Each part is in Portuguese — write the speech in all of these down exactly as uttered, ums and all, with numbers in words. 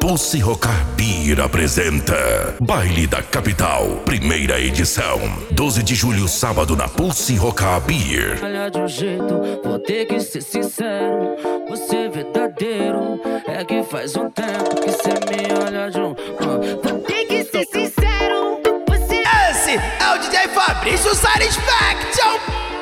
Pulse Rocar Beer apresenta Baile da Capital, primeira edição, doze de julho, sábado, na Pulse Rocar Beer. Olha de um jeito, vou ter que ser sincero. Você é verdadeiro, é que faz um tempo que cê me olha de um... Uh, vou ter que ser sincero. Você... Esse é o D J Fabrício Satisfaction.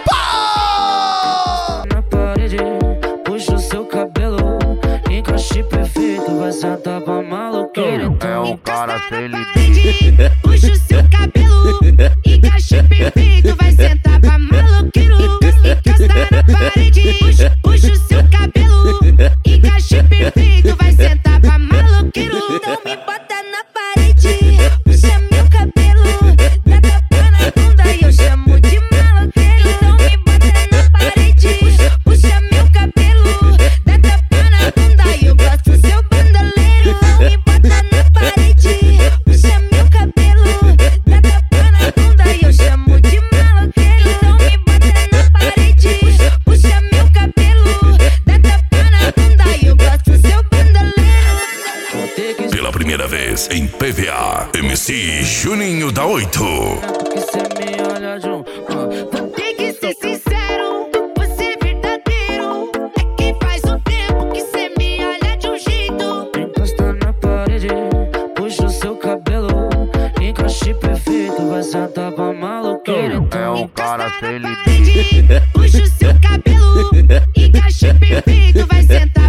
Na parede, puxa o seu cabelo, encaixe perfeito, vai sentar pra maloqueira. É um cara feliz. Puxa o seu cabelo, encaixe perfeito, vai sentar pra maloqueiro. Encosta na parede, puxa, puxa o seu cabelo, encaixe perfeito, vai sentar pra maloqueiro. Não me bota na parede, puxa meu cabelo, dá tapa na bunda e eu chamo de maloqueiro. Não me bota na parede, puxa meu cabelo, dá tapa na bunda e eu gosto do seu bandaleiro. Não me bota na parede, puxa meu cabelo, dá tapa na bunda e eu chamo de maloqueiro. Não me bota na parede, puxa meu cabelo, dá tapa na bunda e eu gosto do seu bandaleiro. Vou ter que Pela primeira vez em P V A, M C Juninho da oito. que cê me olha de um... Uh, Vou ter que ser sincero, você é verdadeiro, é que faz um tempo que cê me olha de um jeito. encosta na parede, puxa o seu cabelo, encaixe perfeito, vai sentar pra maloqueira. É um cara feliz. Puxa o seu cabelo, encaixe perfeito, vai sentar